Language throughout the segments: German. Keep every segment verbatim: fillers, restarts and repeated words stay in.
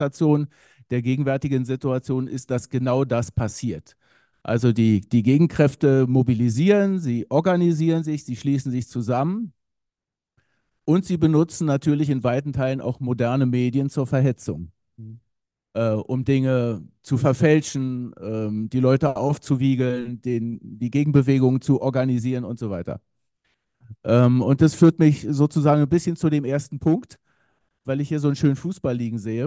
Station der gegenwärtigen Situation ist, dass genau das passiert. Also die, die Gegenkräfte mobilisieren, sie organisieren sich, sie schließen sich zusammen und sie benutzen natürlich in weiten Teilen auch moderne Medien zur Verhetzung, Mhm. äh, um Dinge zu verfälschen, ähm, die Leute aufzuwiegeln, den, die Gegenbewegungen zu organisieren und so weiter. Ähm, und das führt mich sozusagen ein bisschen zu dem ersten Punkt, weil ich hier so einen schönen Fußball liegen sehe.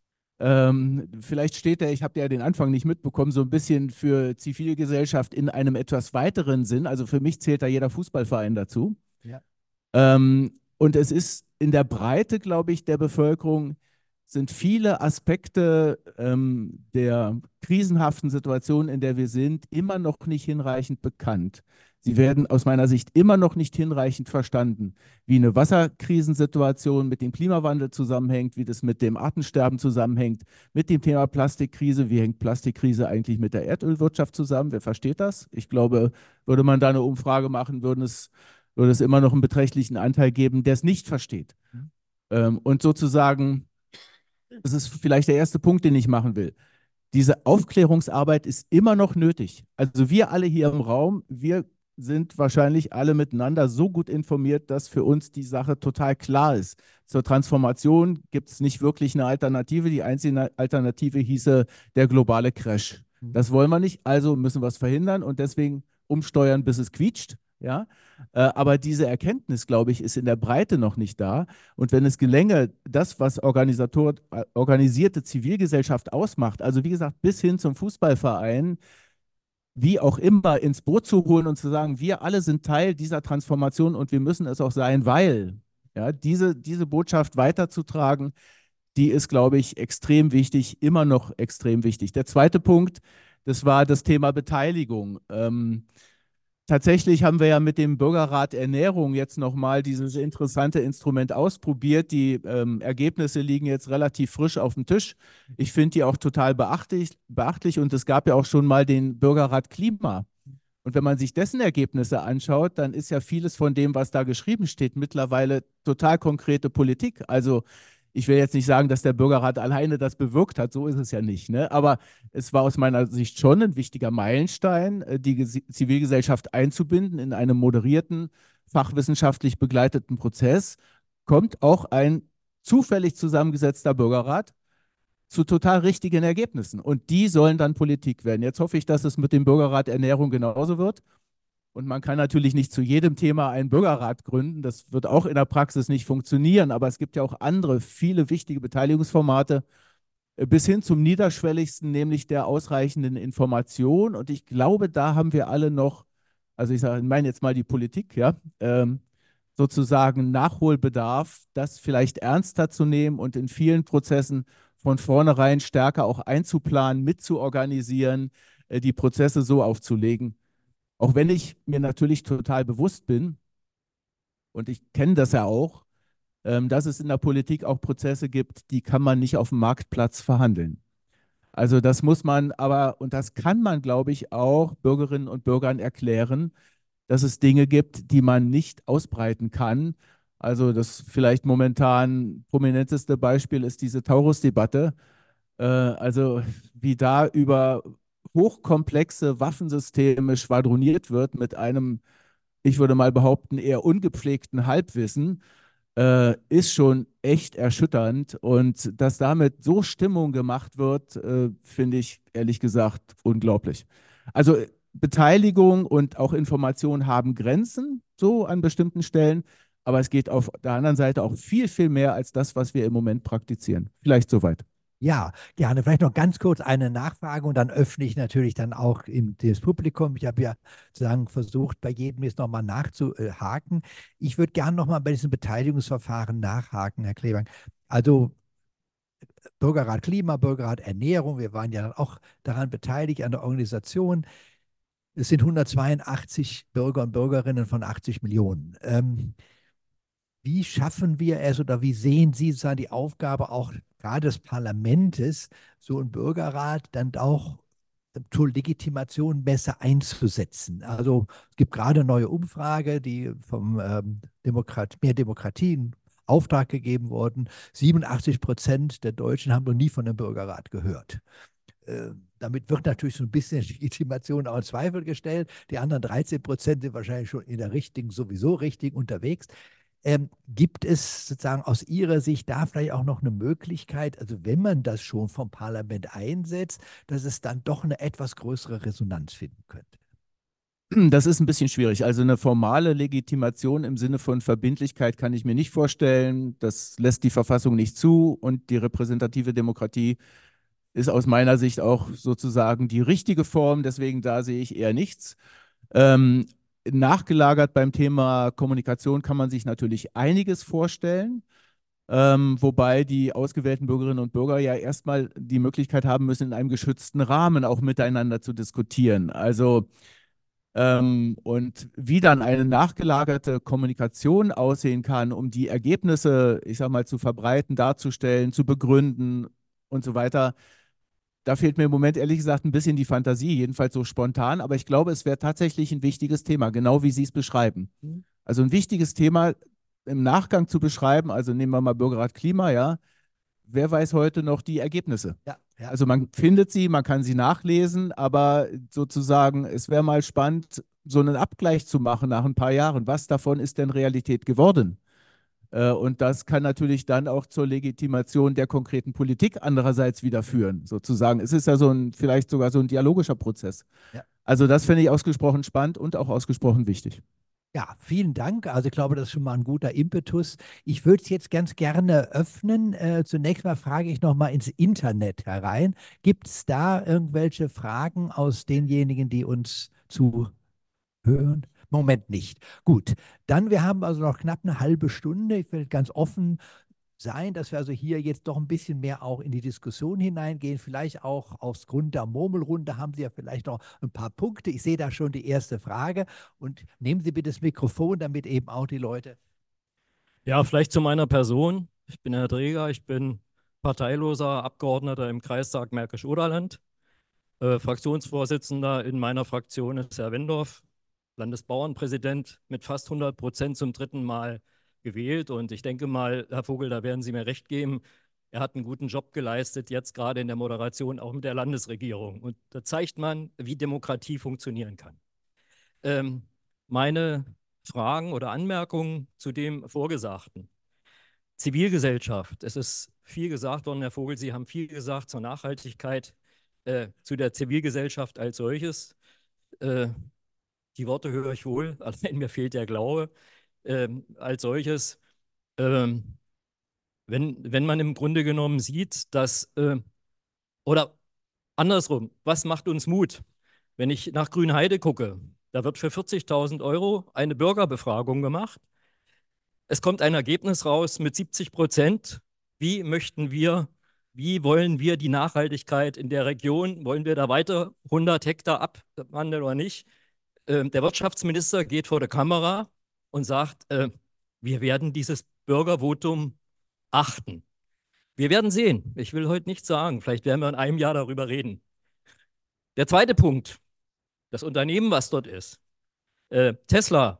Ähm, vielleicht steht er, ich habe ja den Anfang nicht mitbekommen, so ein bisschen für Zivilgesellschaft in einem etwas weiteren Sinn. Also für mich zählt da jeder Fußballverein dazu. Ja. Ähm, und es ist in der Breite, glaube ich, der Bevölkerung sind viele Aspekte ähm, der krisenhaften Situation, in der wir sind, immer noch nicht hinreichend bekannt. Sie werden aus meiner Sicht immer noch nicht hinreichend verstanden, wie eine Wasserkrisensituation mit dem Klimawandel zusammenhängt, wie das mit dem Artensterben zusammenhängt, mit dem Thema Plastikkrise. Wie hängt Plastikkrise eigentlich mit der Erdölwirtschaft zusammen? Wer versteht das? Ich glaube, würde man da eine Umfrage machen, würden es würde es immer noch einen beträchtlichen Anteil geben, der es nicht versteht. Mhm. Ähm, und sozusagen, das ist vielleicht der erste Punkt, den ich machen will. Diese Aufklärungsarbeit ist immer noch nötig. Also wir alle hier im Raum, wir sind wahrscheinlich alle miteinander so gut informiert, dass für uns die Sache total klar ist. Zur Transformation gibt es nicht wirklich eine Alternative. Die einzige Alternative hieße der globale Crash. Mhm. Das wollen wir nicht, also müssen wir es verhindern und deswegen umsteuern, bis es quietscht. Ja? Äh, aber diese Erkenntnis, glaube ich, ist in der Breite noch nicht da. Und wenn es gelänge, das, was Organisator, äh, organisierte Zivilgesellschaft ausmacht, also wie gesagt, bis hin zum Fußballverein, wie auch immer, ins Boot zu holen und zu sagen, wir alle sind Teil dieser Transformation und wir müssen es auch sein, weil ja, diese, diese Botschaft weiterzutragen, die ist, glaube ich, extrem wichtig, immer noch extrem wichtig. Der zweite Punkt, das war das Thema Beteiligung. Ähm, Tatsächlich haben wir ja mit dem Bürgerrat Ernährung jetzt nochmal dieses interessante Instrument ausprobiert. Die ähm, Ergebnisse liegen jetzt relativ frisch auf dem Tisch. Ich finde die auch total beachtlich, beachtlich und es gab ja auch schon mal den Bürgerrat Klima. Und wenn man sich dessen Ergebnisse anschaut, dann ist ja vieles von dem, was da geschrieben steht, mittlerweile total konkrete Politik. Also ich will jetzt nicht sagen, dass der Bürgerrat alleine das bewirkt hat, so ist es ja nicht. Ne? Aber es war aus meiner Sicht schon ein wichtiger Meilenstein, äh, die Ges- Zivilgesellschaft einzubinden in einem moderierten, fachwissenschaftlich begleiteten Prozess. Kommt auch ein zufällig zusammengesetzter Bürgerrat zu total richtigen Ergebnissen. Und die sollen dann Politik werden. Jetzt hoffe ich, dass es mit dem Bürgerrat Ernährung genauso wird. Und man kann natürlich nicht zu jedem Thema einen Bürgerrat gründen. Das wird auch in der Praxis nicht funktionieren. Aber es gibt ja auch andere, viele wichtige Beteiligungsformate äh, bis hin zum niederschwelligsten, nämlich der ausreichenden Information. Und ich glaube, da haben wir alle noch, also ich sage, ich meine jetzt mal die Politik, ja, ähm, sozusagen Nachholbedarf, das vielleicht ernster zu nehmen und in vielen Prozessen von vornherein stärker auch einzuplanen, mitzuorganisieren, äh, die Prozesse so aufzulegen. Auch wenn ich mir natürlich total bewusst bin, und ich kenne das ja auch, ähm, dass es in der Politik auch Prozesse gibt, die kann man nicht auf dem Marktplatz verhandeln. Also das muss man aber, und das kann man, glaube ich, auch Bürgerinnen und Bürgern erklären, dass es Dinge gibt, die man nicht ausbreiten kann. Also das vielleicht momentan prominenteste Beispiel ist diese Taurus-Debatte. Äh, also wie da über hochkomplexe Waffensysteme schwadroniert wird mit einem, ich würde mal behaupten, eher ungepflegten Halbwissen, äh, ist schon echt erschütternd. Und dass damit so Stimmung gemacht wird, äh, finde ich ehrlich gesagt unglaublich. Also äh, Beteiligung und auch Information haben Grenzen, so an bestimmten Stellen. Aber es geht auf der anderen Seite auch viel, viel mehr als das, was wir im Moment praktizieren. Vielleicht soweit. Ja, gerne. Vielleicht noch ganz kurz eine Nachfrage und dann öffne ich natürlich dann auch im, das Publikum. Ich habe ja sozusagen versucht, bei jedem jetzt nochmal nachzuhaken. Ich würde gerne nochmal bei diesem Beteiligungsverfahren nachhaken, Herr Klebank. Also Bürgerrat Klima, Bürgerrat Ernährung, wir waren ja dann auch daran beteiligt an der Organisation. Es sind hundertzweiundachtzig Bürger und Bürgerinnen von achtzig Millionen. Ähm, Wie schaffen wir es oder wie sehen Sie sozusagen die Aufgabe auch gerade des Parlaments, so ein Bürgerrat dann auch zur Legitimation besser einzusetzen? Also es gibt gerade eine neue Umfrage, die vom ähm, Demokrat, mehr Demokratie, Auftrag gegeben worden. siebenundachtzig Prozent der Deutschen haben noch nie von einem Bürgerrat gehört. Äh, damit wird natürlich so ein bisschen Legitimation auch in Zweifel gestellt. Die anderen dreizehn Prozent sind wahrscheinlich schon in der richtigen, sowieso richtig unterwegs. Ähm, gibt es sozusagen aus Ihrer Sicht da vielleicht auch noch eine Möglichkeit, also wenn man das schon vom Parlament einsetzt, dass es dann doch eine etwas größere Resonanz finden könnte? Das ist ein bisschen schwierig. Also eine formale Legitimation im Sinne von Verbindlichkeit kann ich mir nicht vorstellen. Das lässt die Verfassung nicht zu und die repräsentative Demokratie ist aus meiner Sicht auch sozusagen die richtige Form. Deswegen da sehe ich eher nichts. Ähm, nachgelagert beim Thema Kommunikation kann man sich natürlich einiges vorstellen. Ähm, wobei die ausgewählten Bürgerinnen und Bürger ja erstmal die Möglichkeit haben müssen, in einem geschützten Rahmen auch miteinander zu diskutieren. Also ähm, und wie dann eine nachgelagerte Kommunikation aussehen kann, um die Ergebnisse, ich sag mal, zu verbreiten, darzustellen, zu begründen und so weiter, da fehlt mir im Moment ehrlich gesagt ein bisschen die Fantasie, jedenfalls so spontan, aber ich glaube, es wäre tatsächlich ein wichtiges Thema, genau wie Sie es beschreiben. Mhm. Also ein wichtiges Thema im Nachgang zu beschreiben, also nehmen wir mal Bürgerrat Klima, ja, wer weiß heute noch die Ergebnisse? Ja, ja. Also man findet sie, man kann sie nachlesen, aber sozusagen, es wäre mal spannend, so einen Abgleich zu machen nach ein paar Jahren. Was davon ist denn Realität geworden? Äh, Und das kann natürlich dann auch zur Legitimation der konkreten Politik andererseits wieder führen, sozusagen. Es ist ja so ein, vielleicht sogar so ein dialogischer Prozess. Ja. Also das finde ich ausgesprochen spannend und auch ausgesprochen wichtig. Ja, vielen Dank. Also ich glaube, das ist schon mal ein guter Impetus. Ich würde es jetzt ganz gerne öffnen. Äh, zunächst mal frage ich noch mal ins Internet herein. Gibt es da irgendwelche Fragen aus denjenigen, die uns zuhören? Moment nicht. Gut, dann wir haben also noch knapp eine halbe Stunde. Ich will ganz offen sein, dass wir also hier jetzt doch ein bisschen mehr auch in die Diskussion hineingehen. Vielleicht auch aus Grund der Murmelrunde haben Sie ja vielleicht noch ein paar Punkte. Ich sehe da schon die erste Frage. Und nehmen Sie bitte das Mikrofon, damit eben auch die Leute. Ja, vielleicht zu meiner Person. Ich bin Herr Dreger, ich bin parteiloser Abgeordneter im Kreistag Märkisch-Oderland. Äh, Fraktionsvorsitzender in meiner Fraktion ist Herr Wendorf, Landesbauernpräsident mit fast hundert Prozent zum dritten Mal gewählt. Und ich denke mal, Herr Vogel, da werden Sie mir recht geben, er hat einen guten Job geleistet, jetzt gerade in der Moderation auch mit der Landesregierung. Und da zeigt man, wie Demokratie funktionieren kann. Ähm, meine Fragen oder Anmerkungen zu dem Vorgesagten. Zivilgesellschaft. Es ist viel gesagt worden, Herr Vogel, Sie haben viel gesagt zur Nachhaltigkeit, äh, zu der Zivilgesellschaft als solches. Äh, die Worte höre ich wohl, allein mir fehlt der Glaube. Ähm, als solches, ähm, wenn, wenn man im Grunde genommen sieht, dass, äh, oder andersrum, was macht uns Mut? Wenn ich nach Grünheide gucke, da wird für vierzigtausend Euro eine Bürgerbefragung gemacht. Es kommt ein Ergebnis raus mit siebzig Prozent. Wie möchten wir, wie wollen wir die Nachhaltigkeit in der Region? Wollen wir da weiter hundert Hektar abwandeln oder nicht? Ähm, der Wirtschaftsminister geht vor der Kamera und sagt, äh, wir werden dieses Bürgervotum achten. Wir werden sehen. Ich will heute nichts sagen. Vielleicht werden wir in einem Jahr darüber reden. Der zweite Punkt, das Unternehmen, was dort ist. Äh, Tesla.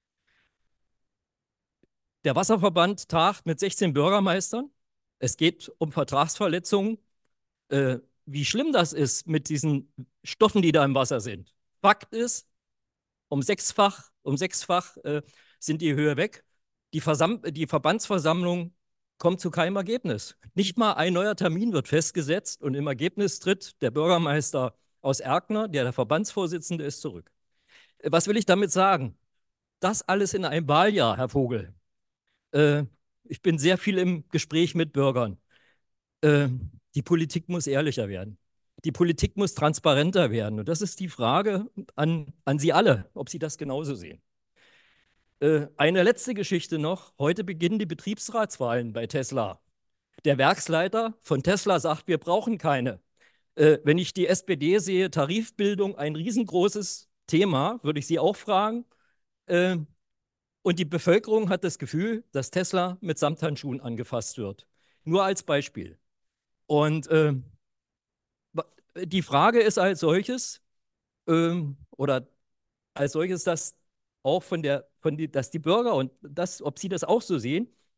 Der Wasserverband tagt mit sechzehn Bürgermeistern. Es geht um Vertragsverletzungen. Äh, wie schlimm das ist mit diesen Stoffen, die da im Wasser sind. Fakt ist, um sechsfach, um sechsfach äh, sind die Höhe weg. Die, Versam die Verbandsversammlung kommt zu keinem Ergebnis. Nicht mal ein neuer Termin wird festgesetzt und im Ergebnis tritt der Bürgermeister aus Erkner, der der Verbandsvorsitzende ist, zurück. Was will ich damit sagen? Das alles in einem Wahljahr, Herr Vogel. Äh, ich bin sehr viel im Gespräch mit Bürgern. Äh, die Politik muss ehrlicher werden. Die Politik muss transparenter werden. Und das ist die Frage an, an Sie alle, ob Sie das genauso sehen. Äh, eine letzte Geschichte noch. Heute beginnen die Betriebsratswahlen bei Tesla. Der Werksleiter von Tesla sagt, wir brauchen keine. Äh, wenn ich die S P D sehe, Tarifbildung, ein riesengroßes Thema, würde ich Sie auch fragen. Äh, und die Bevölkerung hat das Gefühl, dass Tesla mit Samthandschuhen angefasst wird. Nur als Beispiel. Und äh, die Frage ist als solches, ähm, oder als solches, dass auch von der, von die, dass die Bürger und das, ob sie das auch so sehen,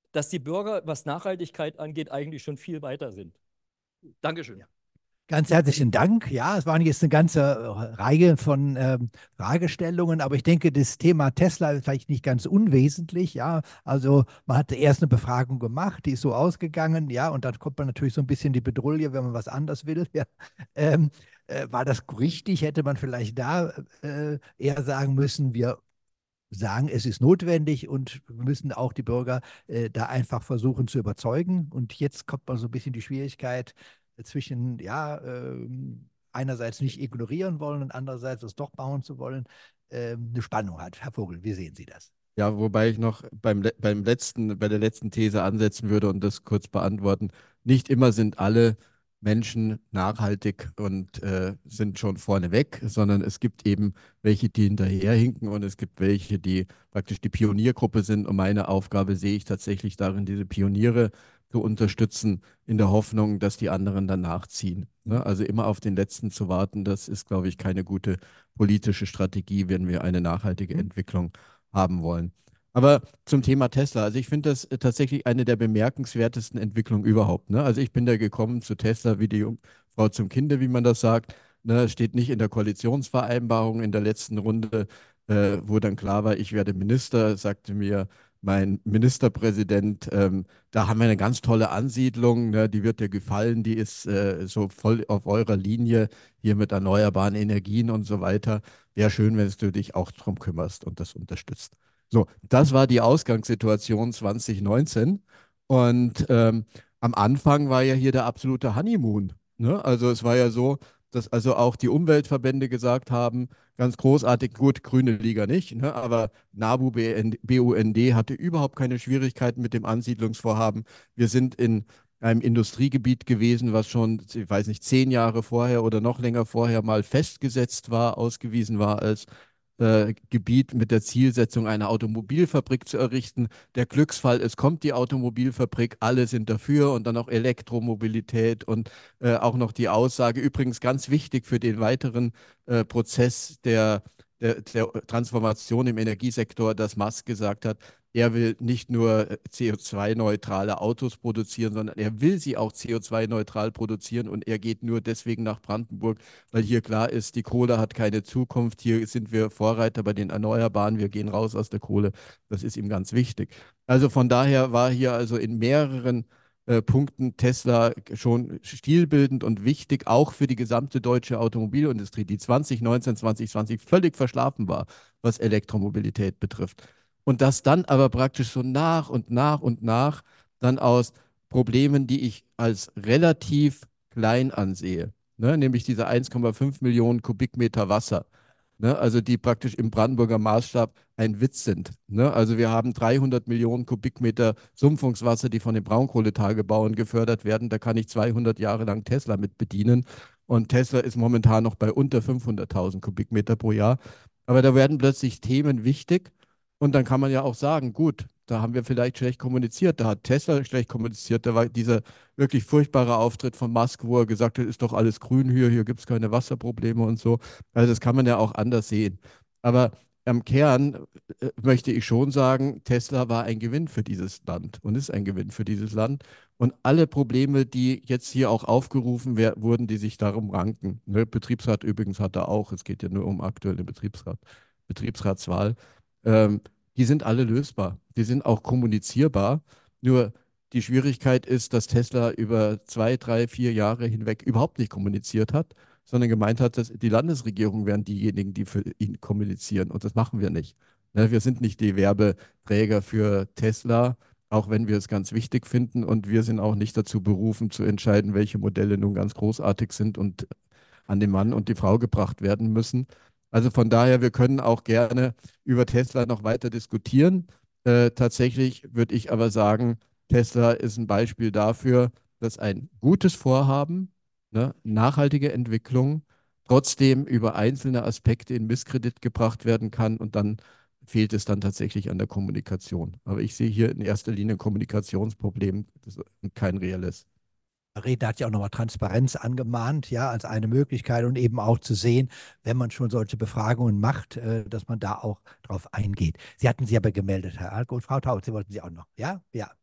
dass die Bürger, was Nachhaltigkeit angeht, eigentlich schon viel weiter sind. Dankeschön. Ja. Ganz herzlichen Dank. Ja, es waren jetzt eine ganze äh, Reihe von ähm, Fragestellungen, aber ich denke, das Thema Tesla ist vielleicht nicht ganz unwesentlich. Ja, also man hatte erst eine Befragung gemacht, die ist so ausgegangen, ja, und dann kommt man natürlich so ein bisschen in die Bedrulle, wenn man was anders will. Ja. Ähm, äh, war das richtig? Hätte man vielleicht da äh, eher sagen müssen, wir sagen, es ist notwendig und wir müssen auch die Bürger äh, da einfach versuchen zu überzeugen. Und jetzt kommt man so ein bisschen die Schwierigkeit äh, zwischen, ja, äh, einerseits nicht ignorieren wollen und andererseits es doch bauen zu wollen, äh, eine Spannung hat. Herr Vogel, wie sehen Sie das? Ja, wobei ich noch beim, le- beim letzten, bei der letzten These ansetzen würde und das kurz beantworten. Nicht immer sind alle Menschen nachhaltig und äh, sind schon vorneweg, sondern es gibt eben welche, die hinterherhinken und es gibt welche, die praktisch die Pioniergruppe sind. Und meine Aufgabe sehe ich tatsächlich darin, diese Pioniere zu unterstützen, in der Hoffnung, dass die anderen dann nachziehen. Ne? Also immer auf den Letzten zu warten, das ist, glaube ich, keine gute politische Strategie, wenn wir eine nachhaltige Entwicklung haben wollen. Aber zum Thema Tesla, also ich finde das äh, tatsächlich eine der bemerkenswertesten Entwicklungen überhaupt. Ne? Also ich bin da gekommen zu Tesla wie die Jungfrau zum Kinde, wie man das sagt. Ne? Steht nicht in der Koalitionsvereinbarung in der letzten Runde, äh, wo dann klar war, ich werde Minister, sagte mir mein Ministerpräsident, ähm, da haben wir eine ganz tolle Ansiedlung, ne? Die wird dir gefallen, die ist äh, so voll auf eurer Linie hier mit erneuerbaren Energien und so weiter. Wäre schön, wenn du dich auch darum kümmerst und das unterstützt. So, das war die Ausgangssituation zwanzig neunzehn. Und ähm, am Anfang war ja hier der absolute Honeymoon. Ne? Also es war ja so, dass also auch die Umweltverbände gesagt haben, ganz großartig, gut, grüne Liga nicht, ne? Aber NABU, B N B U N D hatte überhaupt keine Schwierigkeiten mit dem Ansiedlungsvorhaben. Wir sind in einem Industriegebiet gewesen, was schon, ich weiß nicht, zehn Jahre vorher oder noch länger vorher mal festgesetzt war, ausgewiesen war als äh, Gebiet mit der Zielsetzung, eine Automobilfabrik zu errichten. Der Glücksfall, es kommt die Automobilfabrik, alle sind dafür und dann auch Elektromobilität und äh, auch noch die Aussage, übrigens ganz wichtig für den weiteren äh, Prozess der, der, der Transformation im Energiesektor, dass Musk gesagt hat, er will nicht nur C O zwei neutrale Autos produzieren, sondern er will sie auch C O zwei neutral produzieren und er geht nur deswegen nach Brandenburg, weil hier klar ist, die Kohle hat keine Zukunft. Hier sind wir Vorreiter bei den Erneuerbaren. Wir gehen raus aus der Kohle. Das ist ihm ganz wichtig. Also von daher war hier also in mehreren äh, Punkten Tesla schon stilbildend und wichtig, auch für die gesamte deutsche Automobilindustrie, die zwanzig neunzehn, zwanzig zwanzig völlig verschlafen war, was Elektromobilität betrifft. Und das dann aber praktisch so nach und nach und nach dann aus Problemen, die ich als relativ klein ansehe, ne, nämlich diese eins Komma fünf Millionen Kubikmeter Wasser, ne, also die praktisch im Brandenburger Maßstab ein Witz sind. Ne? Also wir haben dreihundert Millionen Kubikmeter Sumpfungswasser, die von den Braunkohletagebauern gefördert werden. Da kann ich zweihundert Jahre lang Tesla mit bedienen. Und Tesla ist momentan noch bei unter fünfhunderttausend Kubikmeter pro Jahr. Aber da werden plötzlich Themen wichtig. Und dann kann man ja auch sagen, gut, da haben wir vielleicht schlecht kommuniziert, da hat Tesla schlecht kommuniziert, da war dieser wirklich furchtbare Auftritt von Musk, wo er gesagt hat, ist doch alles grün hier, hier gibt es keine Wasserprobleme und so. Also das kann man ja auch anders sehen. Aber am Kern äh, möchte ich schon sagen, Tesla war ein Gewinn für dieses Land und ist ein Gewinn für dieses Land. Und alle Probleme, die jetzt hier auch aufgerufen wer- wurden, die sich darum ranken. Ne? Betriebsrat übrigens hat er auch, es geht ja nur um aktuelle Betriebsrat, Betriebsratswahl. Ähm, die sind alle lösbar. Die sind auch kommunizierbar. Nur die Schwierigkeit ist, dass Tesla über zwei, drei, vier Jahre hinweg überhaupt nicht kommuniziert hat, sondern gemeint hat, dass die Landesregierung wären diejenigen, die für ihn kommunizieren. Und das machen wir nicht. Ne, wir sind nicht die Werbeträger für Tesla, auch wenn wir es ganz wichtig finden. Und wir sind auch nicht dazu berufen, zu entscheiden, welche Modelle nun ganz großartig sind und an den Mann und die Frau gebracht werden müssen. Also von daher, wir können auch gerne über Tesla noch weiter diskutieren. Äh, tatsächlich würde ich aber sagen, Tesla ist ein Beispiel dafür, dass ein gutes Vorhaben, ne, nachhaltige Entwicklung, trotzdem über einzelne Aspekte in Misskredit gebracht werden kann und dann fehlt es dann tatsächlich an der Kommunikation. Aber ich sehe hier in erster Linie ein Kommunikationsproblem, das ist kein reelles. Redner hat ja auch nochmal Transparenz angemahnt, ja, als eine Möglichkeit und eben auch zu sehen, wenn man schon solche Befragungen macht, äh, dass man da auch drauf eingeht. Sie hatten sich aber gemeldet, Herr Alko und Frau Taut, Sie wollten Sie auch noch, ja? Ja.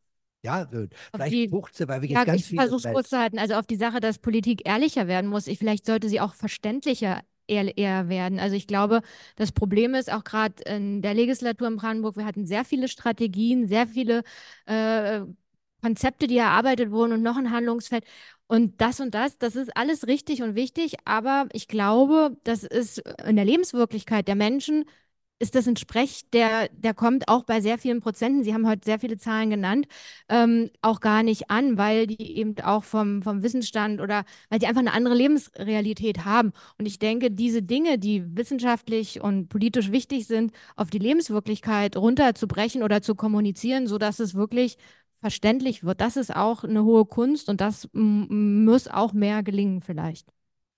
Ja, so, Auf vielleicht die, fünfzehn, weil wir ja, jetzt ganz ich viele versuche es kurz zu halten. Also auf die Sache, dass Politik ehrlicher werden muss. Ich, vielleicht sollte sie auch verständlicher eher, eher werden. Also ich glaube, das Problem ist auch gerade in der Legislatur in Brandenburg, wir hatten sehr viele Strategien, sehr viele äh, Konzepte, die erarbeitet wurden und noch ein Handlungsfeld. Und das und das, das ist alles richtig und wichtig, aber ich glaube, das ist in der Lebenswirklichkeit der Menschen, ist das ein Sprech, der, der kommt auch bei sehr vielen Prozenten, Sie haben heute sehr viele Zahlen genannt, ähm, auch gar nicht an, weil die eben auch vom, vom Wissensstand oder weil die einfach eine andere Lebensrealität haben. Und ich denke, diese Dinge, die wissenschaftlich und politisch wichtig sind, auf die Lebenswirklichkeit runterzubrechen oder zu kommunizieren, sodass es wirklich verständlich wird, das ist auch eine hohe Kunst und das m- muss auch mehr gelingen vielleicht.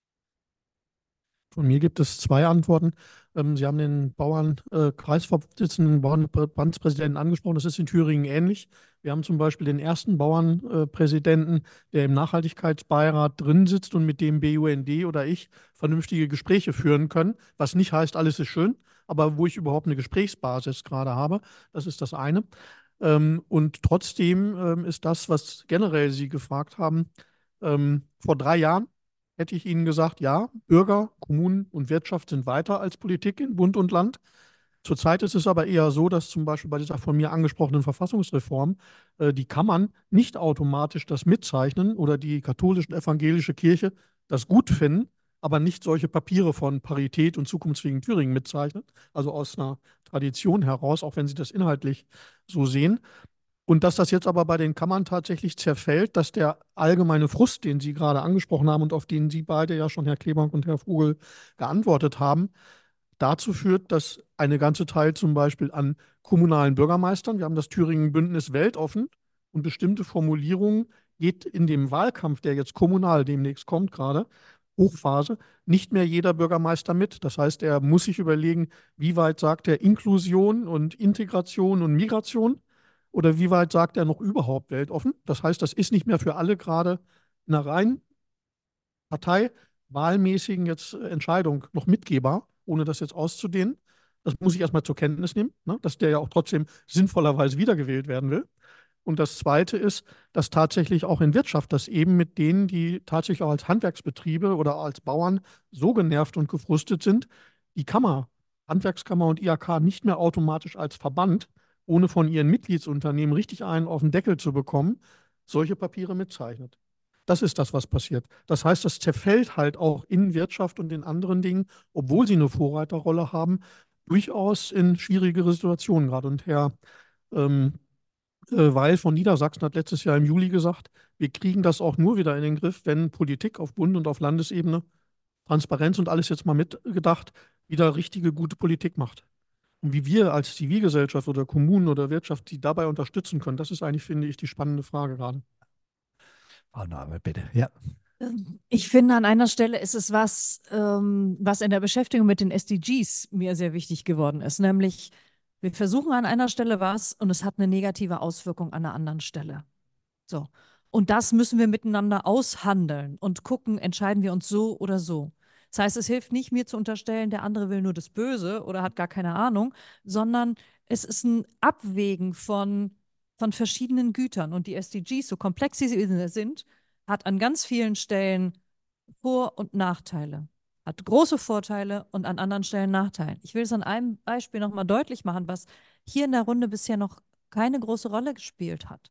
Von mir gibt es zwei Antworten. Ähm, Sie haben den Bauern-Kreisvorsitzenden, Bauernverbandspräsidenten angesprochen. Das ist in Thüringen ähnlich. Wir haben zum Beispiel den ersten Bauernpräsidenten, der im Nachhaltigkeitsbeirat drin sitzt und mit dem B U N D oder ich vernünftige Gespräche führen können, was nicht heißt, alles ist schön, aber wo ich überhaupt eine Gesprächsbasis gerade habe. Das ist das eine. Ähm, und trotzdem ähm, ist das, was generell Sie gefragt haben, ähm, vor drei Jahren hätte ich Ihnen gesagt, ja, Bürger, Kommunen und Wirtschaft sind weiter als Politik in Bund und Land. Zurzeit ist es aber eher so, dass zum Beispiel bei dieser von mir angesprochenen Verfassungsreform äh, die Kammern nicht automatisch das mitzeichnen oder die katholische und evangelische Kirche das gut finden, aber nicht solche Papiere von Parität und zukunftsfähigen Thüringen mitzeichnet, also aus einer Tradition heraus, auch wenn sie das inhaltlich so sehen. Und dass das jetzt aber bei den Kammern tatsächlich zerfällt, dass der allgemeine Frust, den Sie gerade angesprochen haben und auf den Sie beide ja schon, Herr Klebank und Herr Vogel, geantwortet haben, dazu führt, dass eine ganze Teil zum Beispiel an kommunalen Bürgermeistern, wir haben das Thüringen-Bündnis weltoffen und bestimmte Formulierungen geht in dem Wahlkampf, der jetzt kommunal demnächst kommt gerade, Hochphase, nicht mehr jeder Bürgermeister mit. Das heißt, er muss sich überlegen, wie weit sagt er Inklusion und Integration und Migration oder wie weit sagt er noch überhaupt weltoffen. Das heißt, das ist nicht mehr für alle gerade in einer rein parteiwahlmäßigen jetzt äh, Entscheidung noch mitgehbar, ohne das jetzt auszudehnen. Das muss ich erstmal zur Kenntnis nehmen, ne, dass der ja auch trotzdem sinnvollerweise wiedergewählt werden will. Und das Zweite ist, dass tatsächlich auch in Wirtschaft, dass eben mit denen, die tatsächlich auch als Handwerksbetriebe oder als Bauern so genervt und gefrustet sind, die Kammer, Handwerkskammer und I H K nicht mehr automatisch als Verband, ohne von ihren Mitgliedsunternehmen richtig einen auf den Deckel zu bekommen, solche Papiere mitzeichnet. Das ist das, was passiert. Das heißt, das zerfällt halt auch in Wirtschaft und in anderen Dingen, obwohl sie eine Vorreiterrolle haben, durchaus in schwierigere Situationen gerade. Und Herr ähm, äh, Weil von Niedersachsen hat letztes Jahr im Juli gesagt, wir kriegen das auch nur wieder in den Griff, wenn Politik auf Bund- und auf Landesebene Transparenz und alles jetzt mal mitgedacht, wieder richtige, gute Politik macht. Und wie wir als Zivilgesellschaft oder Kommunen oder Wirtschaft die dabei unterstützen können, das ist eigentlich, finde ich, die spannende Frage gerade. Frau Nabel, bitte. Ja. Ich finde, an einer Stelle ist es was, ähm, was in der Beschäftigung mit den S D Gs mir sehr wichtig geworden ist, nämlich wir versuchen an einer Stelle was und es hat eine negative Auswirkung an einer anderen Stelle. So. Und das müssen wir miteinander aushandeln und gucken, entscheiden wir uns so oder so. Das heißt, es hilft nicht, mir zu unterstellen, der andere will nur das Böse oder hat gar keine Ahnung, sondern es ist ein Abwägen von, von verschiedenen Gütern. Und die S D Gs, so komplex sie sind, hat an ganz vielen Stellen Vor- und Nachteile. Hat große Vorteile und an anderen Stellen Nachteile. Ich will es an einem Beispiel nochmal deutlich machen, was hier in der Runde bisher noch keine große Rolle gespielt hat.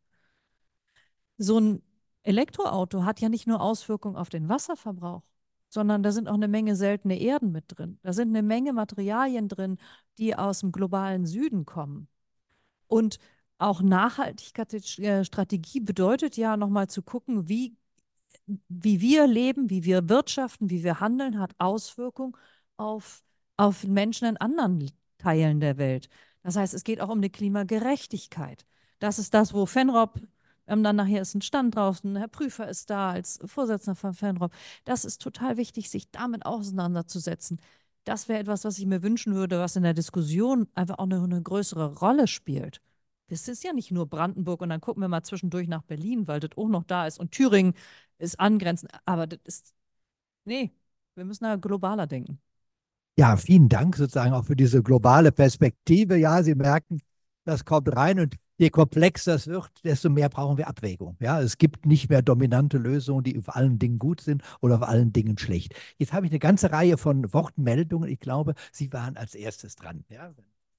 So ein Elektroauto hat ja nicht nur Auswirkungen auf den Wasserverbrauch, sondern da sind auch eine Menge seltene Erden mit drin. Da sind eine Menge Materialien drin, die aus dem globalen Süden kommen. Und auch Nachhaltigkeitsstrategie bedeutet ja nochmal zu gucken, wie, wie wir leben, wie wir wirtschaften, wie wir handeln, hat Auswirkungen auf, auf Menschen in anderen Teilen der Welt. Das heißt, es geht auch um eine Klimagerechtigkeit. Das ist das, wo Fenrop, ähm, dann nachher ist ein Stand draußen, Herr Prüfer ist da als Vorsitzender von Fenrop. Das ist total wichtig, sich damit auseinanderzusetzen. Das wäre etwas, was ich mir wünschen würde, was in der Diskussion einfach auch eine, eine größere Rolle spielt. Das ist ja nicht nur Brandenburg und dann gucken wir mal zwischendurch nach Berlin, weil das auch noch da ist und Thüringen ist angrenzend. Aber das ist, nee, wir müssen da globaler denken. Ja, vielen Dank sozusagen auch für diese globale Perspektive. Ja, Sie merken, das kommt rein und je komplexer es wird, desto mehr brauchen wir Abwägung. Ja, es gibt nicht mehr dominante Lösungen, die auf allen Dingen gut sind oder auf allen Dingen schlecht. Jetzt habe ich eine ganze Reihe von Wortmeldungen. Ich glaube, Sie waren als erstes dran. Ja,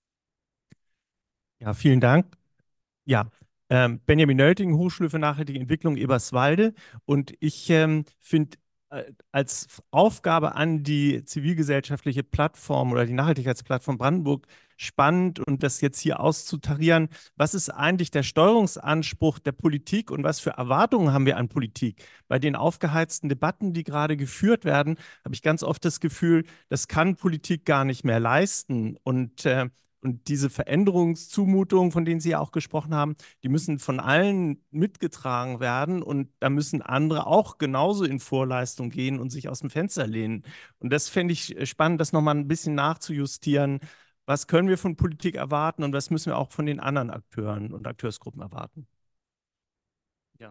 Ja, vielen Dank. Ja, ähm, Benjamin Nölting, Hochschule für nachhaltige Entwicklung Eberswalde. Und ich ähm, finde äh, als Aufgabe an die zivilgesellschaftliche Plattform oder die Nachhaltigkeitsplattform Brandenburg spannend und das jetzt hier auszutarieren. Was ist eigentlich der Steuerungsanspruch der Politik und was für Erwartungen haben wir an Politik? Bei den aufgeheizten Debatten, die gerade geführt werden, habe ich ganz oft das Gefühl, das kann Politik gar nicht mehr leisten. Und äh, Und diese Veränderungszumutungen, von denen Sie ja auch gesprochen haben, die müssen von allen mitgetragen werden und da müssen andere auch genauso in Vorleistung gehen und sich aus dem Fenster lehnen. Und das fände ich spannend, das nochmal ein bisschen nachzujustieren. Was können wir von Politik erwarten und was müssen wir auch von den anderen Akteuren und Akteursgruppen erwarten? Ja.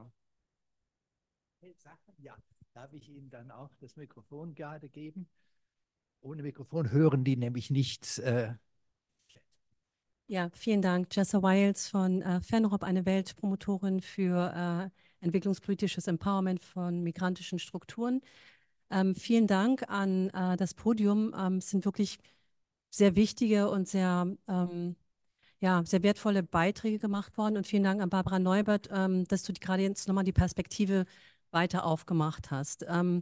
Ja, darf ich Ihnen dann auch das Mikrofon gerade geben? Ohne Mikrofon hören die nämlich nichts. Äh, Ja, vielen Dank. Jessa Wiles von äh, Fernrob, eine Weltpromotorin für äh, entwicklungspolitisches Empowerment von migrantischen Strukturen. Ähm, vielen Dank an äh, das Podium. Ähm, es sind wirklich sehr wichtige und sehr, ähm, ja, sehr wertvolle Beiträge gemacht worden. Und vielen Dank an Barbara Neubert, ähm, dass du die, gerade jetzt nochmal die Perspektive weiter aufgemacht hast. Ähm,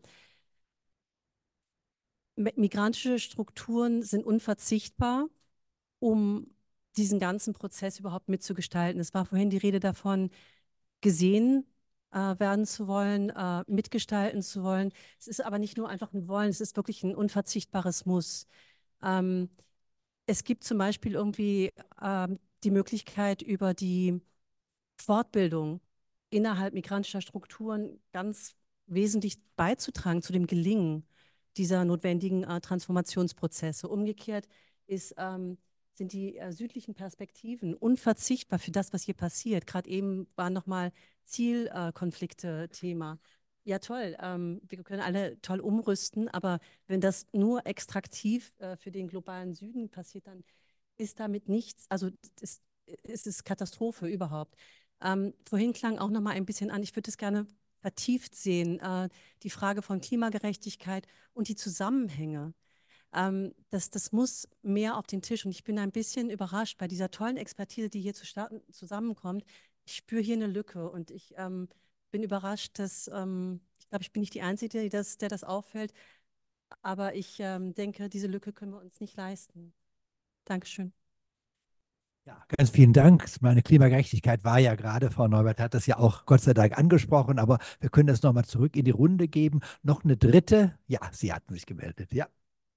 migrantische Strukturen sind unverzichtbar, um diesen ganzen Prozess überhaupt mitzugestalten. Es war vorhin die Rede davon, gesehen äh, werden zu wollen, äh, mitgestalten zu wollen. Es ist aber nicht nur einfach ein Wollen, es ist wirklich ein unverzichtbares Muss. Ähm, es gibt zum Beispiel irgendwie ähm, die Möglichkeit, über die Fortbildung innerhalb migrantischer Strukturen ganz wesentlich beizutragen zu dem Gelingen dieser notwendigen äh, Transformationsprozesse. Umgekehrt ist ähm, sind die äh, südlichen Perspektiven unverzichtbar für das, was hier passiert. Gerade eben waren nochmal Zielkonflikte äh, Thema. Ja, toll, ähm, wir können alle toll umrüsten, aber wenn das nur extraktiv äh, für den globalen Süden passiert, dann ist damit nichts, also ist, ist es Katastrophe überhaupt. Ähm, vorhin klang auch nochmal ein bisschen an, ich würde es gerne vertieft sehen, äh, die Frage von Klimagerechtigkeit und die Zusammenhänge. Ähm, das, das muss mehr auf den Tisch. Und ich bin ein bisschen überrascht bei dieser tollen Expertise, die hier zu starten, zusammenkommt. Ich spüre hier eine Lücke und ich ähm, bin überrascht, dass, ähm, ich glaube, ich bin nicht die Einzige, die das, der das auffällt. Aber ich ähm, denke, diese Lücke können wir uns nicht leisten. Dankeschön. Ja, ganz vielen Dank. Meine Klimagerechtigkeit war ja gerade, Frau Neubert hat das ja auch Gott sei Dank angesprochen, aber wir können das nochmal zurück in die Runde geben. Noch eine dritte? Ja, Sie hatten sich gemeldet, ja.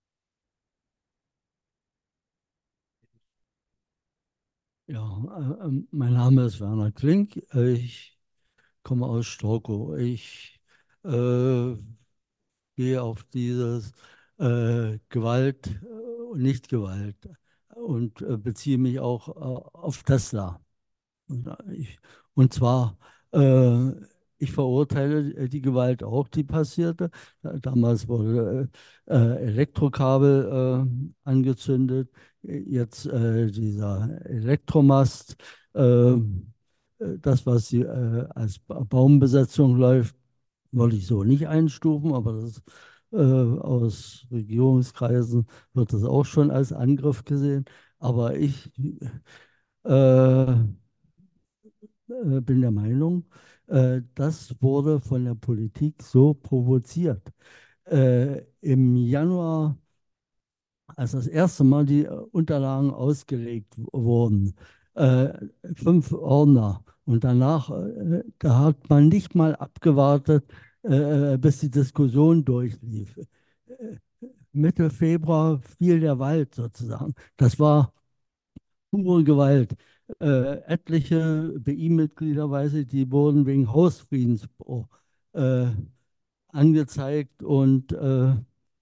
Ja, äh, mein Name ist Werner Klink. Ich komme aus Storkow. Ich äh, gehe auf dieses äh, Gewalt und Nicht-Gewalt und äh, beziehe mich auch äh, auf Tesla. Und, äh, ich, und zwar, äh, ich verurteile die Gewalt auch, die passierte. Damals wurde äh, Elektrokabel äh, angezündet, jetzt äh, dieser Elektromast. Äh, das, was sie, äh, als Baumbesetzung läuft, wollte ich so nicht einstufen, aber das, äh, aus Regierungskreisen wird das auch schon als Angriff gesehen. Aber ich äh, äh, bin der Meinung, äh, das wurde von der Politik so provoziert. Äh, Im Januar, als das erste Mal die äh, Unterlagen ausgelegt wurden, äh, fünf Ordner und danach, äh, da hat man nicht mal abgewartet, äh, bis die Diskussion durchlief. Äh, Mitte Februar fiel der Wald sozusagen. Das war pure Gewalt. Äh, etliche B I-Mitglieder, weiß ich, die wurden wegen Hausfriedensbruch äh, angezeigt und äh,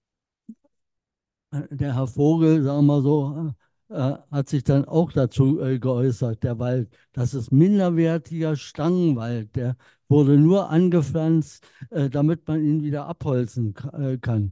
der Herr Vogel, sagen wir so, äh, hat sich dann auch dazu äh, geäußert, der Wald. Das ist minderwertiger Stangenwald. Der wurde nur angepflanzt, äh, damit man ihn wieder abholzen äh, kann.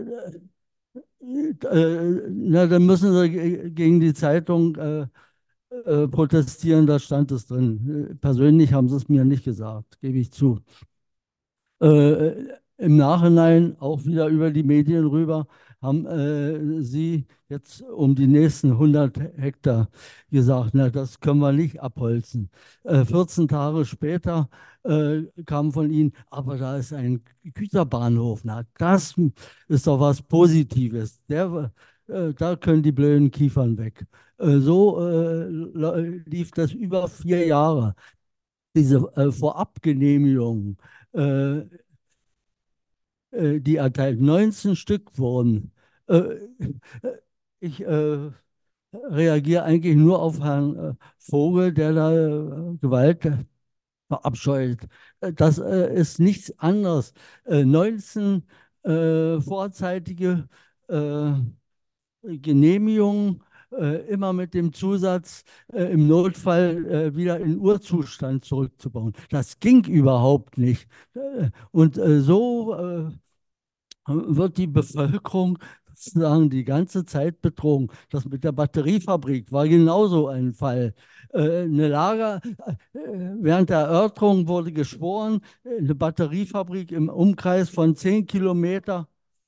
Äh, na, dann müssen Sie gegen die Zeitung äh, äh, protestieren, da stand es drin. Äh, Persönlich haben sie es mir nicht gesagt, gebe ich zu. Äh, Im Nachhinein auch wieder über die Medien rüber haben äh, sie jetzt um die nächsten hundert Hektar gesagt, na, das können wir nicht abholzen. Äh, vierzehn Tage später äh, kam von ihnen, aber da ist ein Güterbahnhof, na, das ist doch was Positives. Der, äh, da können die blöden Kiefern weg. Äh, so äh, lief das über vier Jahre. Diese äh, Vorabgenehmigungen, äh, äh, die erteilt, neunzehn Stück wurden. Äh, ich äh, reagiere eigentlich nur auf Herrn äh, Vogel, der da äh, Gewalt verabscheut. Äh, Das äh, ist nichts anderes. Äh, neunzehn äh, vorzeitige äh, Genehmigungen, äh, immer mit dem Zusatz, äh, im Notfall äh, wieder in Urzustand zurückzubauen. Das ging überhaupt nicht. Äh, und äh, so äh, wird die Bevölkerung sozusagen die ganze Zeit betrogen. Das mit der Batteriefabrik war genauso ein Fall. Äh, eine Lager, äh, während der Erörterung wurde geschworen, äh, eine Batteriefabrik im Umkreis von zehn Kilometer.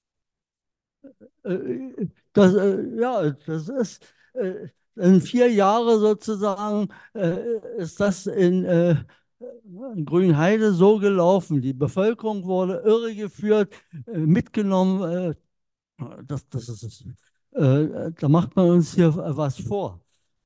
Äh, das, äh, ja, das ist äh, in vier Jahre sozusagen äh, ist das in, äh, in Grünheide so gelaufen. Die Bevölkerung wurde irregeführt, äh, mitgenommen. Äh, das, das ist, äh, da macht man uns hier was vor.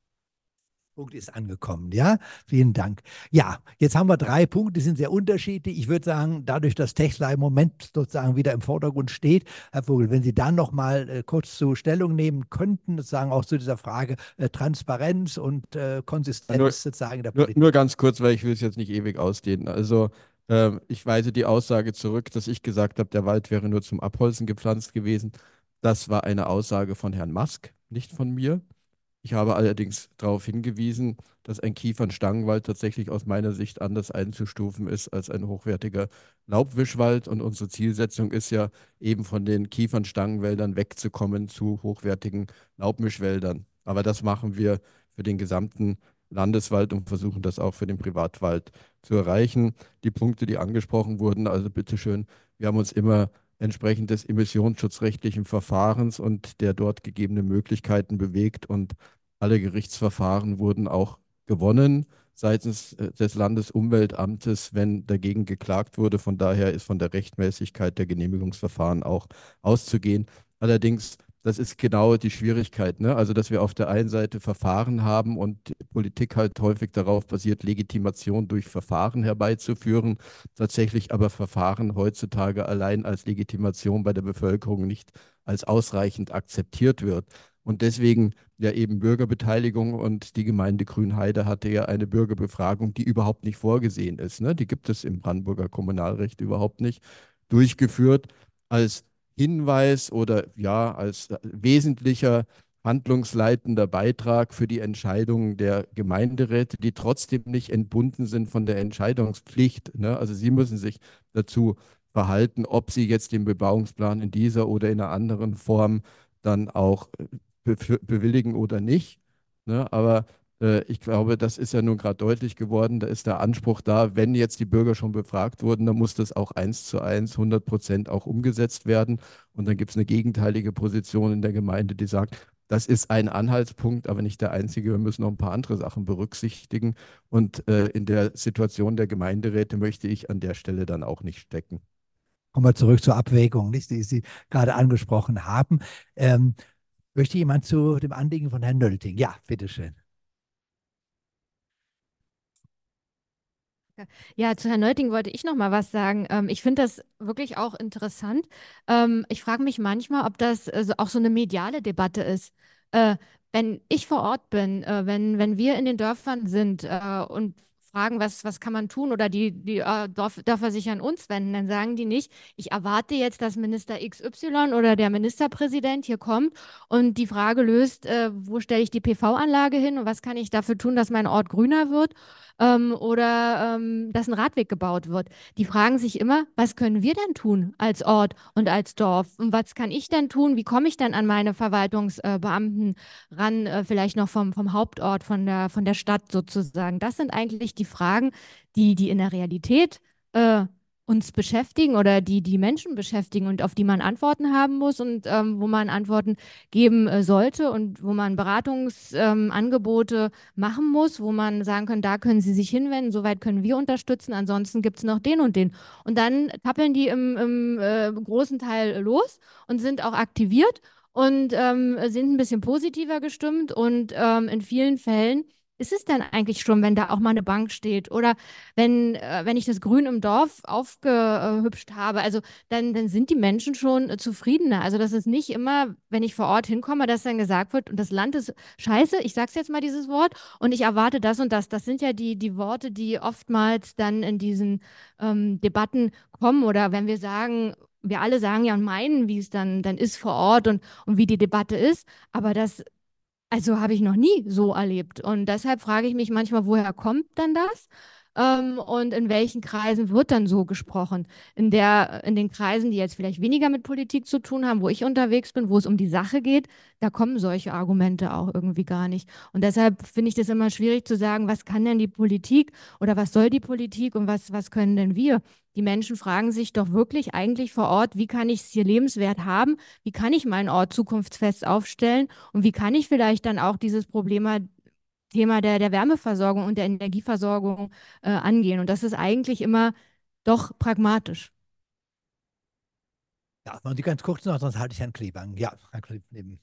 Punkt ist angekommen, ja. Vielen Dank. Ja, jetzt haben wir drei Punkte, die sind sehr unterschiedlich. Ich würde sagen, dadurch, dass Tesla im Moment sozusagen wieder im Vordergrund steht, Herr Vogel, wenn Sie dann noch mal äh, kurz zur Stellung nehmen könnten, sozusagen auch zu dieser Frage äh, Transparenz und äh, Konsistenz Nur, sozusagen der nur, Politik. nur ganz kurz, weil ich will es jetzt nicht ewig ausdehnen. Also ähm, ich weise die Aussage zurück, dass ich gesagt habe, der Wald wäre nur zum Abholzen gepflanzt gewesen. Das war eine Aussage von Herrn Musk, nicht von mir. Ich habe allerdings darauf hingewiesen, dass ein Kiefernstangenwald tatsächlich aus meiner Sicht anders einzustufen ist als ein hochwertiger Laubwischwald. Und unsere Zielsetzung ist ja eben von den Kiefernstangenwäldern wegzukommen zu hochwertigen Laubmischwäldern. Aber das machen wir für den gesamten Landeswald und versuchen das auch für den Privatwald zu erreichen. Die Punkte, die angesprochen wurden, also bitteschön, wir haben uns immer entsprechend des emissionsschutzrechtlichen Verfahrens und der dort gegebenen Möglichkeiten bewegt und alle Gerichtsverfahren wurden auch gewonnen seitens äh, des Landesumweltamtes, wenn dagegen geklagt wurde. Von daher ist von der Rechtmäßigkeit der Genehmigungsverfahren auch auszugehen. Allerdings, das ist genau die Schwierigkeit, ne? Also, dass wir auf der einen Seite Verfahren haben und die Politik halt häufig darauf basiert, Legitimation durch Verfahren herbeizuführen, tatsächlich aber Verfahren heutzutage allein als Legitimation bei der Bevölkerung nicht als ausreichend akzeptiert wird. Und deswegen ja eben Bürgerbeteiligung und die Gemeinde Grünheide hatte ja eine Bürgerbefragung, die überhaupt nicht vorgesehen ist, ne? Die gibt es im Brandenburger Kommunalrecht überhaupt nicht, durchgeführt als Hinweis oder ja als wesentlicher handlungsleitender Beitrag für die Entscheidungen der Gemeinderäte, die trotzdem nicht entbunden sind von der Entscheidungspflicht, ne? Also sie müssen sich dazu verhalten, ob sie jetzt den Bebauungsplan in dieser oder in einer anderen Form dann auch be bewilligen oder nicht, ne? Aber äh, ich glaube, das ist ja nun gerade deutlich geworden. Da ist der Anspruch da, wenn jetzt die Bürger schon befragt wurden, dann muss das auch eins zu eins, hundert Prozent auch umgesetzt werden. Und dann gibt es eine gegenteilige Position in der Gemeinde, die sagt, das ist ein Anhaltspunkt, aber nicht der einzige. Wir müssen noch ein paar andere Sachen berücksichtigen. Und äh, in der Situation der Gemeinderäte möchte ich an der Stelle dann auch nicht stecken. Kommen wir zurück zur Abwägung, nicht, die Sie gerade angesprochen haben. Ähm, möchte jemand zu dem Anliegen von Herrn Nölting? Ja, bitteschön. Ja, zu Herrn Nölting wollte ich noch mal was sagen. Ähm, ich finde das wirklich auch interessant. Ähm, ich frage mich manchmal, ob das äh, so, auch so eine mediale Debatte ist. Äh, wenn ich vor Ort bin, äh, wenn, wenn wir in den Dörfern sind äh, und fragen, was, was kann man tun oder die, die äh, Dorf, Dörfer sich an uns wenden, dann sagen die nicht, ich erwarte jetzt, dass Minister X Y oder der Ministerpräsident hier kommt und die Frage löst, äh, wo stelle ich die P V-Anlage hin und was kann ich dafür tun, dass mein Ort grüner wird ähm, oder ähm, dass ein Radweg gebaut wird. Die fragen sich immer, was können wir denn tun als Ort und als Dorf? Und was kann ich denn tun? Wie komme ich denn an meine Verwaltungsbeamten ran, äh, vielleicht noch vom, vom Hauptort, von der, von der Stadt sozusagen? Das sind eigentlich die Fragen, die, die in der Realität äh, uns beschäftigen oder die die Menschen beschäftigen und auf die man Antworten haben muss und ähm, wo man Antworten geben äh, sollte und wo man Beratungsangebote ähm, machen muss, wo man sagen kann, da können Sie sich hinwenden, soweit können wir unterstützen, ansonsten gibt es noch den und den. Und dann tappeln die im, im äh, großen Teil los und sind auch aktiviert und ähm, sind ein bisschen positiver gestimmt und ähm, in vielen Fällen ist es dann eigentlich schon, wenn da auch mal eine Bank steht oder wenn, äh, wenn ich das Grün im Dorf aufgehübscht habe, also dann, dann sind die Menschen schon äh, zufriedener. Also das ist nicht immer, wenn ich vor Ort hinkomme, dass dann gesagt wird, und das Land ist scheiße, ich sage jetzt mal dieses Wort, und ich erwarte das und das. Das sind ja die, die Worte, die oftmals dann in diesen ähm, Debatten kommen oder wenn wir sagen, wir alle sagen ja und meinen, wie es dann, dann ist vor Ort und, und wie die Debatte ist, aber das also habe ich noch nie so erlebt. Und deshalb frage ich mich manchmal, woher kommt dann das? Ähm, und in welchen Kreisen wird dann so gesprochen? In der, in den Kreisen, die jetzt vielleicht weniger mit Politik zu tun haben, wo ich unterwegs bin, wo es um die Sache geht, da kommen solche Argumente auch irgendwie gar nicht. Und deshalb finde ich das immer schwierig zu sagen, was kann denn die Politik oder was soll die Politik und was, was können denn wir? Die Menschen fragen sich doch wirklich eigentlich vor Ort, wie kann ich es hier lebenswert haben? Wie kann ich meinen Ort zukunftsfest aufstellen? Und wie kann ich vielleicht dann auch dieses Problem, Thema der, der Wärmeversorgung und der Energieversorgung äh, angehen? Und das ist eigentlich immer doch pragmatisch. Ja, und die ganz kurz noch, sonst halte ich Herrn Klebank. Ja, Herr Klebank.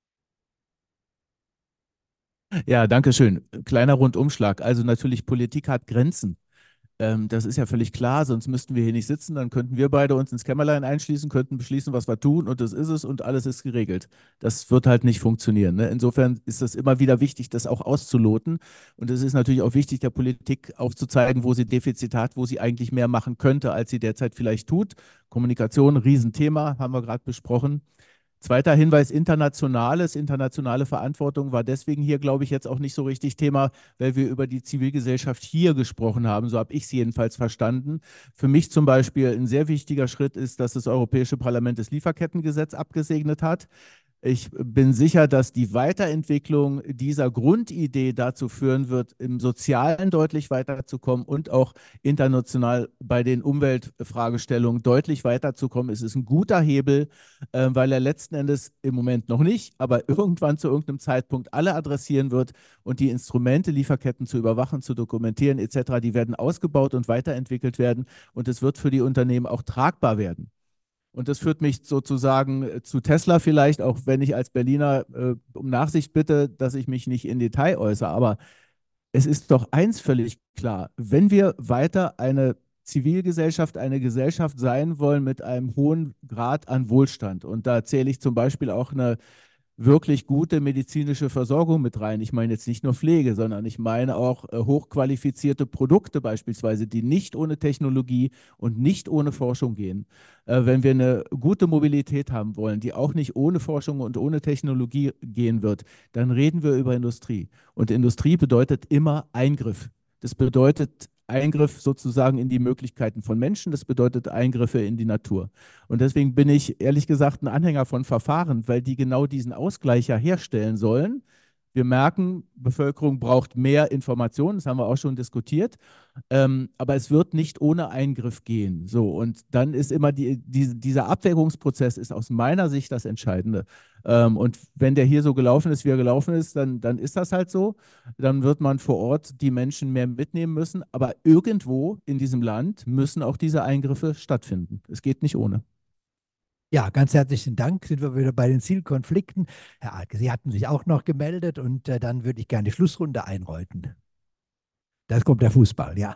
Ja, danke schön. Kleiner Rundumschlag. Also natürlich, Politik hat Grenzen. Ähm, das ist ja völlig klar, sonst müssten wir hier nicht sitzen, dann könnten wir beide uns ins Kämmerlein einschließen, könnten beschließen, was wir tun und das ist es und alles ist geregelt. Das wird halt nicht funktionieren. Ne? Insofern ist es immer wieder wichtig, das auch auszuloten und es ist natürlich auch wichtig, der Politik aufzuzeigen, wo sie Defizite hat, wo sie eigentlich mehr machen könnte, als sie derzeit vielleicht tut. Kommunikation, Riesenthema, haben wir gerade besprochen. Zweiter Hinweis, internationales, internationale Verantwortung war deswegen hier, glaube ich, jetzt auch nicht so richtig Thema, weil wir über die Zivilgesellschaft hier gesprochen haben. So habe ich es jedenfalls verstanden. Für mich zum Beispiel ein sehr wichtiger Schritt ist, dass das Europäische Parlament das Lieferkettengesetz abgesegnet hat. Ich bin sicher, dass die Weiterentwicklung dieser Grundidee dazu führen wird, im Sozialen deutlich weiterzukommen und auch international bei den Umweltfragestellungen deutlich weiterzukommen. Es ist ein guter Hebel, äh, weil er letzten Endes im Moment noch nicht, aber irgendwann zu irgendeinem Zeitpunkt alle adressieren wird und die Instrumente, Lieferketten zu überwachen, zu dokumentieren et cetera, die werden ausgebaut und weiterentwickelt werden und es wird für die Unternehmen auch tragbar werden. Und das führt mich sozusagen zu Tesla vielleicht, auch wenn ich als Berliner äh, um Nachsicht bitte, dass ich mich nicht in Detail äußere. Aber es ist doch eins völlig klar, wenn wir weiter eine Zivilgesellschaft, eine Gesellschaft sein wollen mit einem hohen Grad an Wohlstand, und da zähle ich zum Beispiel auch eine wirklich gute medizinische Versorgung mit rein. Ich meine jetzt nicht nur Pflege, sondern ich meine auch äh, hochqualifizierte Produkte beispielsweise, die nicht ohne Technologie und nicht ohne Forschung gehen. Äh, wenn wir eine gute Mobilität haben wollen, die auch nicht ohne Forschung und ohne Technologie gehen wird, dann reden wir über Industrie. Und Industrie bedeutet immer Eingriff. Das bedeutet Eingriff sozusagen in die Möglichkeiten von Menschen, das bedeutet Eingriffe in die Natur. Und deswegen bin ich ehrlich gesagt ein Anhänger von Verfahren, weil die genau diesen Ausgleich ja herstellen sollen. Wir merken, Bevölkerung braucht mehr Informationen, das haben wir auch schon diskutiert, ähm, aber es wird nicht ohne Eingriff gehen. So, und dann ist immer die, die, dieser Abwägungsprozess ist aus meiner Sicht das Entscheidende. Ähm, und wenn der hier so gelaufen ist, wie er gelaufen ist, dann, dann ist das halt so. Dann wird man vor Ort die Menschen mehr mitnehmen müssen, aber irgendwo in diesem Land müssen auch diese Eingriffe stattfinden. Es geht nicht ohne. Ja, ganz herzlichen Dank. Sind wir wieder bei den Zielkonflikten. Herr Alke, Sie hatten sich auch noch gemeldet und äh, dann würde ich gerne die Schlussrunde einläuten. Das kommt der Fußball, ja.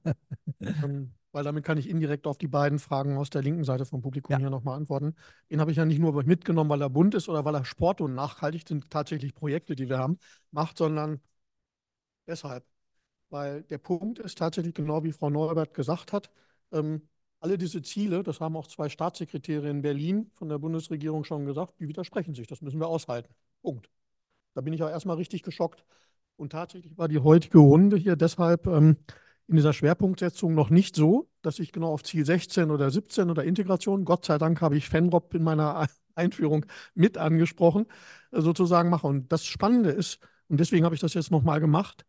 Ähm, weil damit kann ich indirekt auf die beiden Fragen aus der linken Seite vom Publikum Ja. hier nochmal antworten. Den habe ich ja nicht nur mitgenommen, weil er bunt ist oder weil er Sport und nachhaltig sind tatsächlich Projekte, die wir haben, macht, sondern deshalb. weil der Punkt ist tatsächlich genau wie Frau Neubert gesagt hat, ähm, alle diese Ziele, das haben auch zwei Staatssekretäre in Berlin von der Bundesregierung schon gesagt, die widersprechen sich. Das müssen wir aushalten. Punkt. Da bin ich auch erstmal richtig geschockt. Und tatsächlich war die heutige Runde hier deshalb ähm, in dieser Schwerpunktsetzung noch nicht so, dass ich genau auf Ziel sechzehn oder siebzehn oder Integration, Gott sei Dank habe ich Fenrop in meiner Einführung mit angesprochen, äh, sozusagen mache. Und das Spannende ist, und deswegen habe ich das jetzt nochmal gemacht,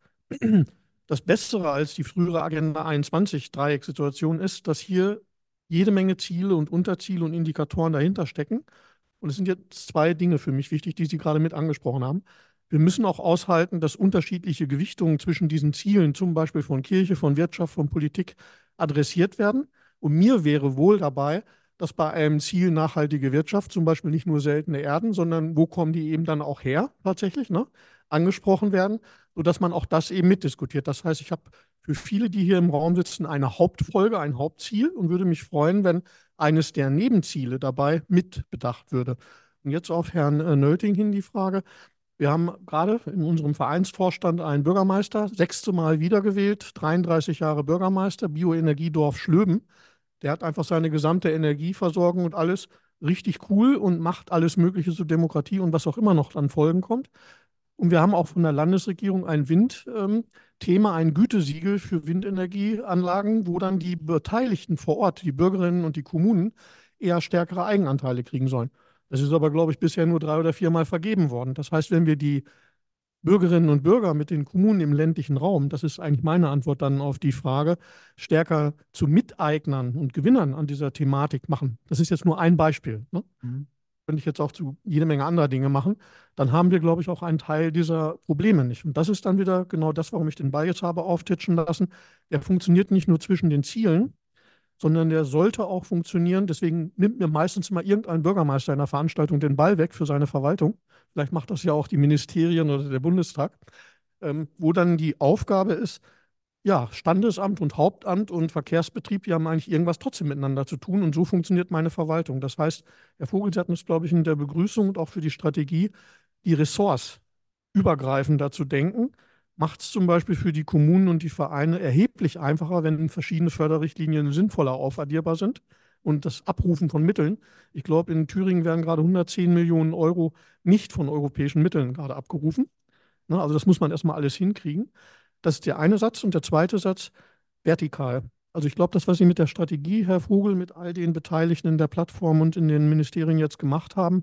das Bessere als die frühere Agenda einundzwanzig Dreiecksituation ist, dass hier jede Menge Ziele und Unterziele und Indikatoren dahinter stecken. Und es sind jetzt zwei Dinge für mich wichtig, die Sie gerade mit angesprochen haben. Wir müssen auch aushalten, dass unterschiedliche Gewichtungen zwischen diesen Zielen, zum Beispiel von Kirche, von Wirtschaft, von Politik, adressiert werden. Und mir wäre wohl dabei, dass bei einem Ziel nachhaltige Wirtschaft zum Beispiel nicht nur seltene Erden, sondern wo kommen die eben dann auch her tatsächlich, ne, angesprochen werden, sodass man auch das eben mitdiskutiert. Das heißt, ich habe für viele, die hier im Raum sitzen, eine Hauptfolge, ein Hauptziel und würde mich freuen, wenn eines der Nebenziele dabei mitbedacht würde. Und jetzt auf Herrn äh, Nölting hin die Frage. Wir haben gerade in unserem Vereinsvorstand einen Bürgermeister, sechste Mal wiedergewählt, dreiunddreißig Jahre Bürgermeister, Bioenergiedorf Schlöben. Der hat einfach seine gesamte Energieversorgung und alles richtig cool und macht alles Mögliche zur Demokratie und was auch immer noch an Folgen kommt. Und wir haben auch von der Landesregierung ein Windthema, ein Gütesiegel für Windenergieanlagen, wo dann die Beteiligten vor Ort, die Bürgerinnen und die Kommunen, eher stärkere Eigenanteile kriegen sollen. Das ist aber, glaube ich, bisher nur drei oder viermal vergeben worden. Das heißt, wenn wir die Bürgerinnen und Bürger mit den Kommunen im ländlichen Raum, das ist eigentlich meine Antwort dann auf die Frage, stärker zu Miteignern und Gewinnern an dieser Thematik machen. Das ist jetzt nur ein Beispiel. Ne? Mhm. Könnte ich jetzt auch zu jede Menge anderer Dinge machen, dann haben wir, glaube ich, auch einen Teil dieser Probleme nicht. Und das ist dann wieder genau das, warum ich den Ball jetzt habe auftitschen lassen. Der funktioniert nicht nur zwischen den Zielen, sondern der sollte auch funktionieren. Deswegen nimmt mir meistens mal irgendein Bürgermeister in einer Veranstaltung den Ball weg für seine Verwaltung. Vielleicht macht das ja auch die Ministerien oder der Bundestag, ähm, wo dann die Aufgabe ist, ja, Standesamt und Hauptamt und Verkehrsbetrieb, die haben eigentlich irgendwas trotzdem miteinander zu tun. Und so funktioniert meine Verwaltung. Das heißt, Herr Vogel, Sie hatten es, glaube ich, in der Begrüßung und auch für die Strategie, die Ressorts übergreifender zu denken, macht es zum Beispiel für die Kommunen und die Vereine erheblich einfacher, wenn verschiedene Förderrichtlinien sinnvoller aufaddierbar sind und das Abrufen von Mitteln. Ich glaube, in Thüringen werden gerade hundertzehn Millionen Euro nicht von europäischen Mitteln gerade abgerufen. Ne, also das muss man erstmal alles hinkriegen. Das ist der eine Satz. Und der zweite Satz, vertikal. Also ich glaube, das, was Sie mit der Strategie, Herr Vogel, mit all den Beteiligten in der Plattform und in den Ministerien jetzt gemacht haben,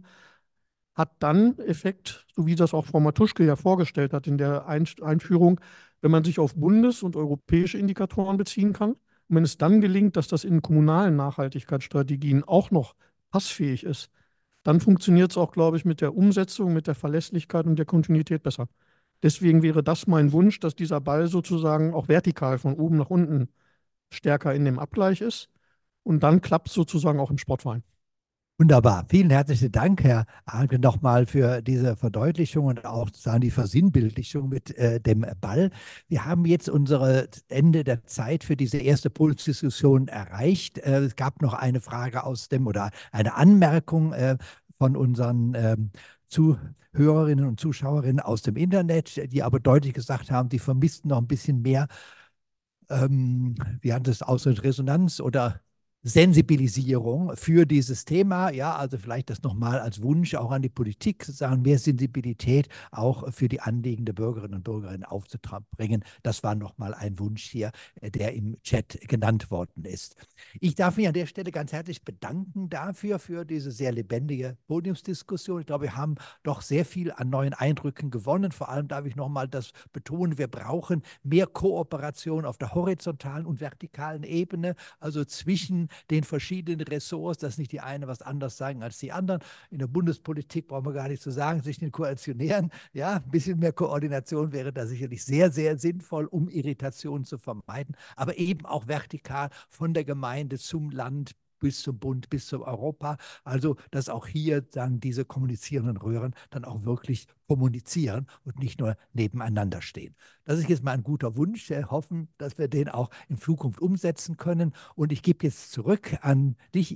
hat dann Effekt, so wie das auch Frau Matuschke ja vorgestellt hat in der Einführung, wenn man sich auf bundes- und europäische Indikatoren beziehen kann. Und wenn es dann gelingt, dass das in kommunalen Nachhaltigkeitsstrategien auch noch passfähig ist, dann funktioniert es auch, glaube ich, mit der Umsetzung, mit der Verlässlichkeit und der Kontinuität besser. Deswegen wäre das mein Wunsch, dass dieser Ball sozusagen auch vertikal von oben nach unten stärker in dem Abgleich ist. Und dann klappt es sozusagen auch im Sportverein. Wunderbar. Vielen herzlichen Dank, Herr Ahlke, nochmal für diese Verdeutlichung und auch sozusagen die Versinnbildlichung mit äh, dem Ball. Wir haben jetzt unsere Ende der Zeit für diese erste Pulsdiskussion erreicht. Äh, es gab noch eine Frage aus dem oder eine Anmerkung äh, von unseren ähm, Zuhörerinnen und Zuschauerinnen aus dem Internet, die aber deutlich gesagt haben, die vermissten noch ein bisschen mehr, ähm, wie hat es ausgedrückt, Resonanz oder Sensibilisierung für dieses Thema. Ja, also vielleicht das nochmal als Wunsch auch an die Politik, sozusagen mehr Sensibilität auch für die Anliegen der Bürgerinnen und Bürger aufzubringen. Das war nochmal ein Wunsch hier, der im Chat genannt worden ist. Ich darf mich an der Stelle ganz herzlich bedanken dafür, für diese sehr lebendige Podiumsdiskussion. Ich glaube, wir haben doch sehr viel an neuen Eindrücken gewonnen. Vor allem darf ich nochmal das betonen, wir brauchen mehr Kooperation auf der horizontalen und vertikalen Ebene, also zwischen den verschiedenen Ressorts, dass nicht die eine was anders sagen als die anderen. In der Bundespolitik brauchen wir gar nicht zu sagen, zwischen den Koalitionären, ja, ein bisschen mehr Koordination wäre da sicherlich sehr, sehr sinnvoll, um Irritationen zu vermeiden, aber eben auch vertikal von der Gemeinde zum Land bis zum Bund, bis zum Europa. Also, dass auch hier dann diese kommunizierenden Röhren dann auch wirklich kommunizieren und nicht nur nebeneinander stehen. Das ist jetzt mal ein guter Wunsch. Wir hoffen, dass wir den auch in Zukunft umsetzen können. Und ich gebe jetzt zurück an dich,